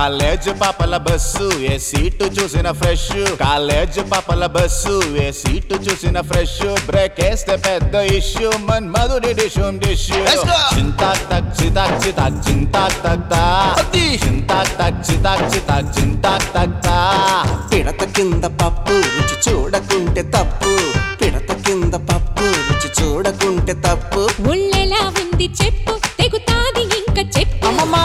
College పాపల bus ఏ seat చూసిన ఫ్రెష్ కాలేజ్ పాపల బస్సు ఏ సీటు చూసిన ఫ్రెష్ బ్రేక్ వేస్తే పెద్ద ఇష్యూ మన్ మధుడి డిషుమ్ డిష్యూ చింతాక్ తక్ చితాక్ చితాక్ చింతాక్ తక్ తా చింతాక్ తక్ చితాక్ చితాక్ చింతాక్ తక్ తా పిడత కింద పప్పు రుచి చూడకుంటే తప్పు పిడత కింద పప్పు రుచి చూడకుంటే తప్పు ఒళ్ళెలా ఉంది చెప్పు తెగుతాది ఇంకా చెప్పు అమ్మమ్మా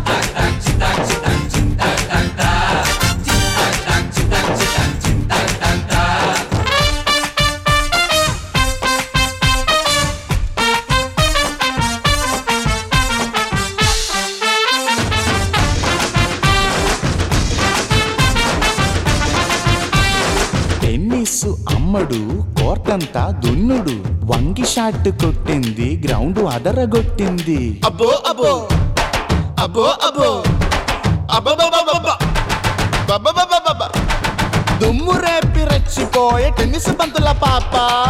టెన్నిస్ అమ్మడు కోర్టంతా దున్నుడు వంగి షాట్ కొట్టింది గ్రౌండ్ అదరగొట్టింది అబ్బో అబ్బో అబ్బో అబ్బో అబ్బబ్బబ్బబ్బబ్బ దుమ్ము రేపి రెచ్చిపోయే టెన్నిస్ బంతుల పాప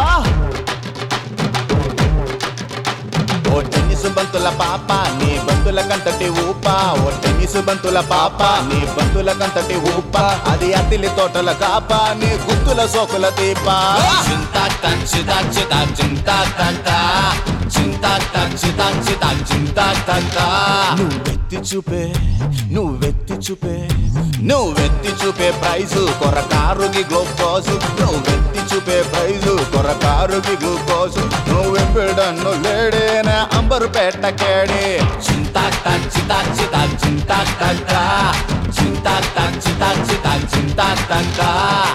ఓ టెన్నిస్ బంతుల పాప నీ బంతుల కంతటి ఊప ఓ టెన్నిస్ బంతుల పాప నీ బంతుల కంతటి ఊప అది అతిలి తోటల కాప నీ గుత్తుల సోకుల దీప చింతా చింతా చింతా చింతా చింతా చింతా చింతా చింతా చింతా నువ్వెత్తి చూపే నువ్వెత్తి చూపే నువ్వెత్తి చూపే ప్రైజు కొరకారుకి గ్లూకోజు నువ్వెత్తి చూపే ప్రైజు కొరకారుకి గ్లూకోజు నువ్వెప్పుడన్ను లేడేనా అంబరు పెట్ట కేడే చింతా చింతా చింతా చింతా చింతా చింతా చింతా చింతా చింతా చింతా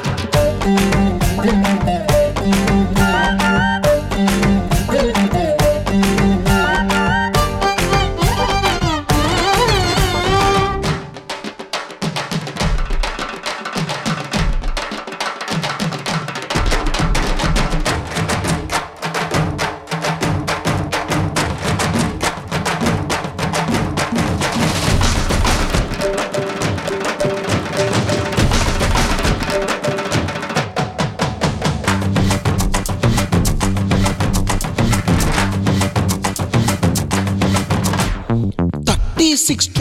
సిక్స్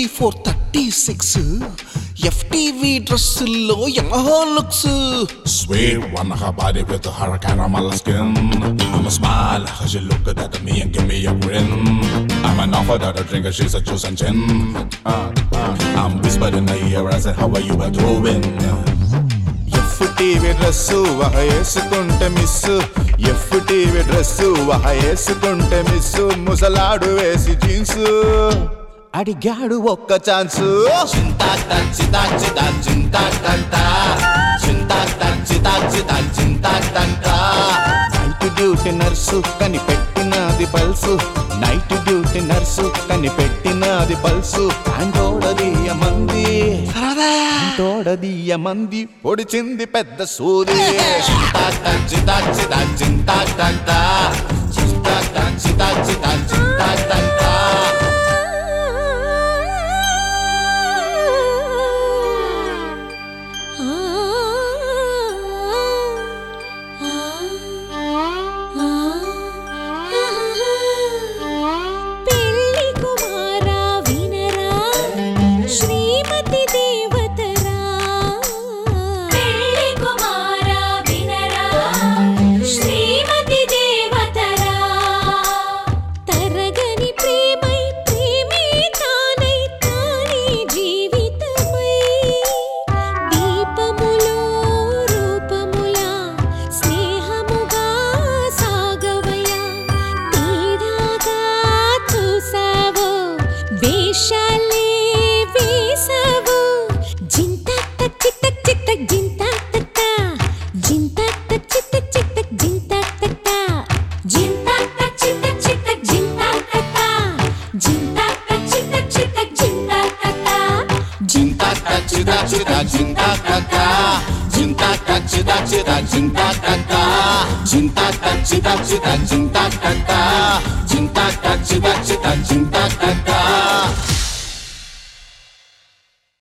2436 FTV డ్రెస్సుల్లో యమహో looks Sweet, wanna her body with her caramel skin. I'ma smile, cause she look good at me and give me a grin. I'm an offer that a drinker, she's a juice and gin. I'm whispering in her ear, I said, how are you doing? FTV dress వహ వేసుకుంటే miss FTV dress వహ వేసుకుంటే miss ముసలాడు వేసి jeans అడిగాడు ఒక్క chance చింతా చింతా చింతా చింతా చింతా చింతా చింతా చింతా చింతా నైట్ డ్యూటీ నర్సు కనిపెట్టినది పల్సు నైట్ డ్యూటీ నర్సు కనిపెట్టినది పల్సు అంటోడదీయ మంది తోడదీయ మంది పొడిచింది పెద్ద సూది చింతా చింతా చింతా చింతా చింతా చింతా చింతా చింతా చింతా చింతా చింతా